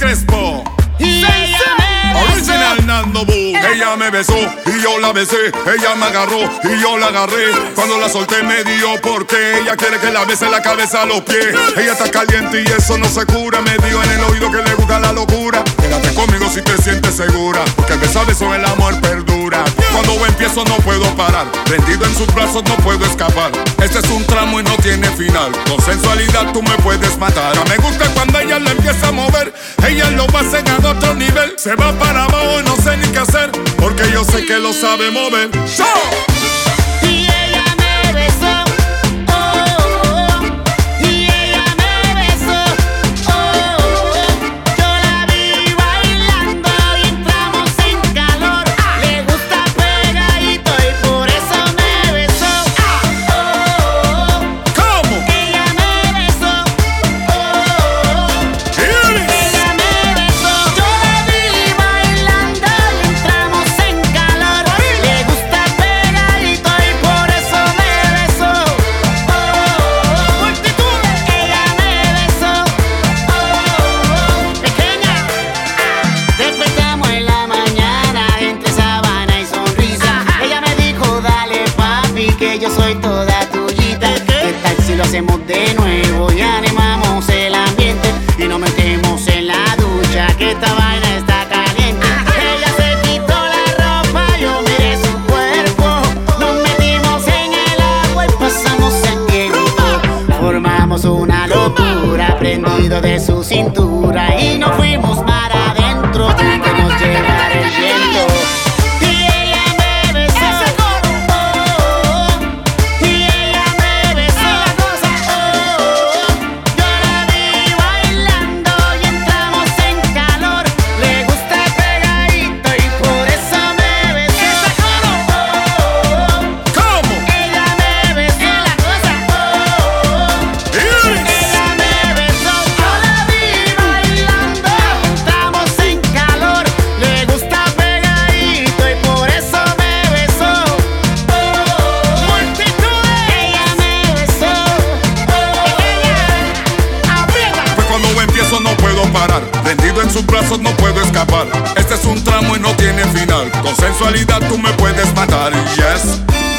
Crespo. Y ella me besó. Original Nando Boom. Ella me besó y yo la besé. Ella me agarró y yo la agarré. Cuando la solté me dio porque ella quiere que la bese la cabeza a los pies. Ella está caliente y eso no se cura. Me dijo en el oído que le gusta la locura. Quédate conmigo si te sientes segura, porque el beso el amor perdura. Cuando empiezo no puedo parar. Rendido en sus brazos no puedo escapar. Este es un tramo y no tiene final. Con sensualidad tú me puedes matar. Me gusta cuando ella lo empieza a mover. Ella lo va a hacer a otro nivel. Se va para abajo y no sé ni qué hacer, porque yo sé que lo sabe mover. ¡Show! Y ella me besó. Y ella me besó. Yo la vi bailando y entramos en calor. Le gusta pegadito y por eso me besó. ¿Cómo? Ella me besó. Ella me besó. Yo la vi bailando y entramos en calor. Le gusta pegadito y por eso me besó. Multitudes. Ella me besó. Pequeña. Despertamos en la mañana entre sabana y sonrisa. Ella me dijo, dale papi, que yo soy toda tuyita. ¿Qué tal si lo hacemos de nuevo y animamos el ambiente y nos metemos en la ducha, que esta vaina está caliente? Ella se quitó la ropa, yo miré su cuerpo. Nos metimos en el agua y pasamos el tiempo. Formamos una locura, prendido de su cintura, y nos fuimos mar adentro sin que nos llevara el viento. Y ella me besó. Y ella me besó. Yo la vi bailando y entramos en calor. Le gusta pegadito y por eso me besó. ¿Cómo? Ella me besó. Ella me besó. Yo la vi bailando y entramos en calor. Le gusta pegadito y por eso me besó. Multitudes. Ella me besó. Aprieta. Pues cuando empiezo no puedo parar. Rendido en sus brazos no puedo escapar. Este es un tramo y no tiene final. Con sensualidad tú me puedes matar. Yes.